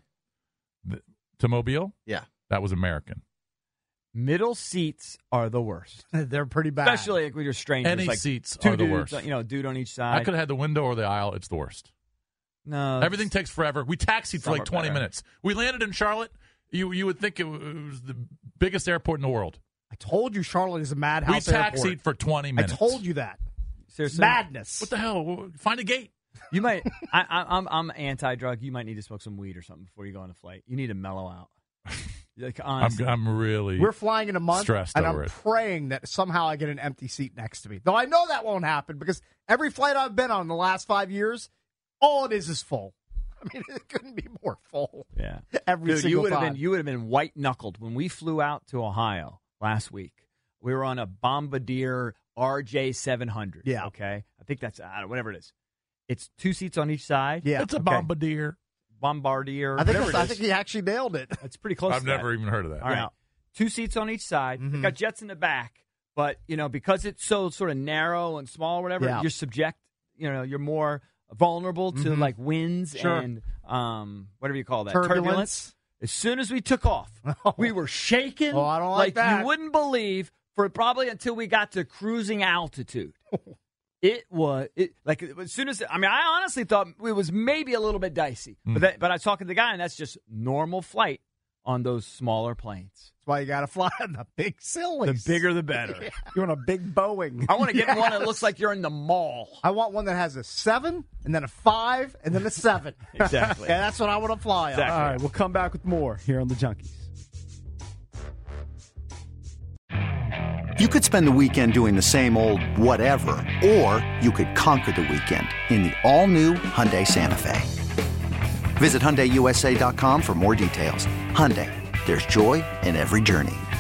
To Mobile? Yeah. That was American. Middle seats are the worst. They're pretty bad. Especially like with your strangers. Any like seats two are the dudes, worst. You know, dude on each I side. could have had the window or the aisle. It's the worst. No. Everything takes forever. We taxied for Some like are twenty better. minutes. We landed in Charlotte. You you would think it was the biggest airport in the world. I told you Charlotte is a We madhouse taxied airport. for twenty minutes. I told you that. Seriously? Madness. What the hell? Find a gate. You might. I, I, I'm I'm anti-drug. You might need to smoke some weed or something before you go on a flight. You need to mellow out. Like I'm honestly, I'm really We're flying in a month, stressed and over I'm it. praying that somehow I get an empty seat next to me. Though I know that won't happen because every flight I've been on in the last five years, all it is is full. I mean, it couldn't be more full. Yeah. Every Dude, you single would have time. been you would have been white knuckled when we flew out to Ohio last week. We were on a Bombardier R J seven hundred. Yeah. Okay. I think that's I don't know, whatever it is. It's two seats on each side. Yeah. It's a Okay. Bombardier. Bombardier. I think, whatever it's, it I is. think he actually nailed it. It's pretty close. I've to never that. even heard of that. All right. Yeah. Two seats on each side. Mhm. They got jets in the back, but you know because it's so sort of narrow and small, or whatever. Yeah. You're subject. You know, you're more vulnerable to Mhm. like winds Sure. and um whatever you call that Turbulence. As soon as we took off, we were shaking. Oh, I don't like that. you wouldn't believe for probably until we got to cruising altitude. It was it like as soon as I mean I honestly thought it was maybe a little bit dicey, Mm. but that, but I was talking to the guy and that's just normal flight on those smaller planes. That's why you got to fly on the big sillies. The bigger the better. You're on a big Boeing. I want to get Yes. one that looks like you're in the mall. I want one that has a seven, and then a five, and then a seven. Exactly. And that's what I want to fly on. Exactly. All right, we'll come back with more here on the Junkies. You could spend the weekend doing the same old whatever, or you could conquer the weekend in the all-new Hyundai Santa Fe. Visit Hyundai U S A dot com for more details. Hyundai, there's joy in every journey.